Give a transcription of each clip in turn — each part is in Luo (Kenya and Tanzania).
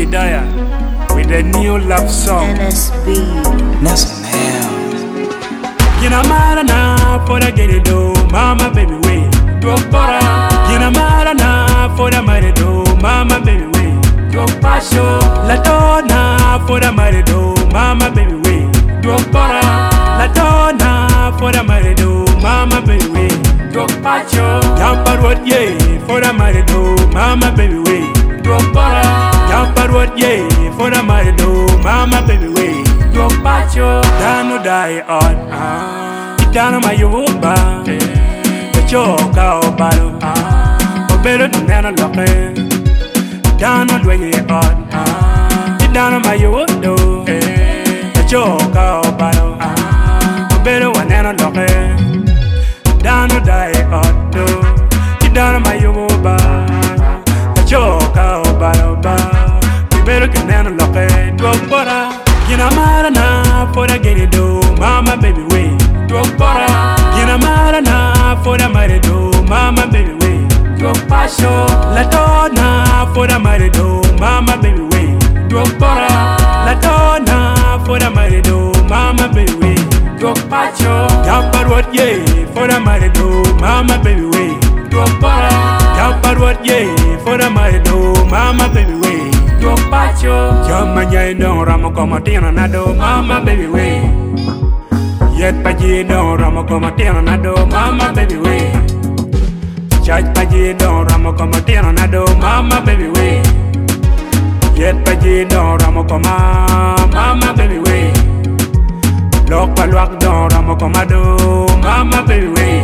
Hidayah with a new love song. NSB. Nelson Hell. Gina marana for the get it do, mama baby way. Drop para. Gina marana for the marido, mama baby way. Drop pasho. La donna for the marido, mama baby way. Drop para. La donna for the marido, mama baby way. Drop pacho. Jumper what ye for the marido, mama baby way. Drop para. Jumper what ye for the marido, mama baby way. Drop pacho. Dano die on. Dano my yoba. The choka obalo. Obero to nana loke. Dano dweye on. Dano my yodo. The choka obalo. Obero one nana loke. Dano die on. Dano my yoba. The choka obalo. Obero to nana loke. Drop para. Gina marana for the get it do, mama baby way. Drop para. Gina marana for the marido, mama baby way. Drop pasho. La donna for the marido, mama baby way. Drop para. La donna for the marido, mama baby way. Drop pacho. Jumper what ye for the marido, mama baby way. Drop para. Jumper what ye for the marido, mama baby way. Drop pacho. Jumma jay don ramo como tiana nado, mama baby way. Yet paji don ramo como tiana nado, mama baby way. Chach paji don ramo como tiana nado, mama baby way. Yet paji don ramo como mama baby way. Lok paluak don ramo como do, mama baby way.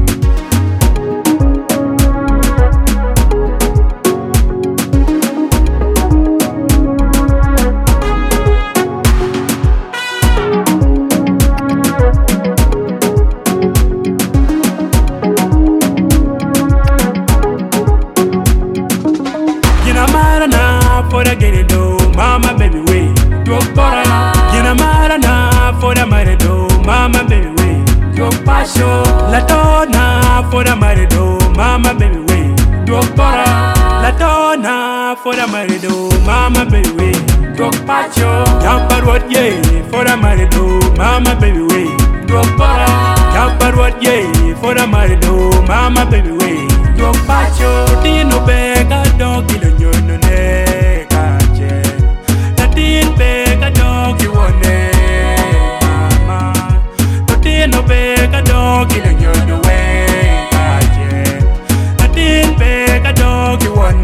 For the get it do, mama baby way. Drop para. Gina marana for the marido, mama baby way. Drop pasho. La donna for the marido, mama baby way. Drop para. La donna for the marido, mama baby way. Drop pacho. Jumper what ye for the marido, mama baby way. Drop para. Jumper what ye for the marido, mama baby way. Drop pacho. Tino bega dog kilo nyono ne. Bega dog you want mama. No bega dog in a young way. I didn't beg a dog you want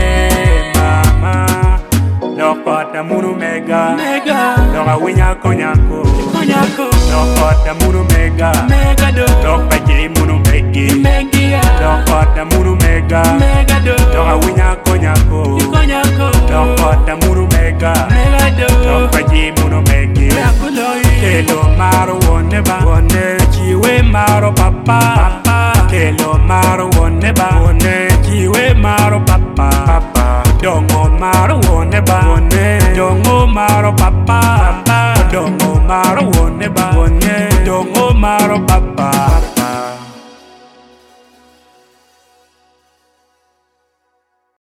mama. No pot the muru mega. No a winya konyako. No pot the muru mega. No paji muru megi. No pot the muru mega. No a winya konyako. No pot the muru mega. No paji muru megi. Kelo maro woneba. Wone chiwe maro papa. Kelo maro woneba. Wone chiwe maro papa. Dongo maro woneba. Wone dongo maro papa.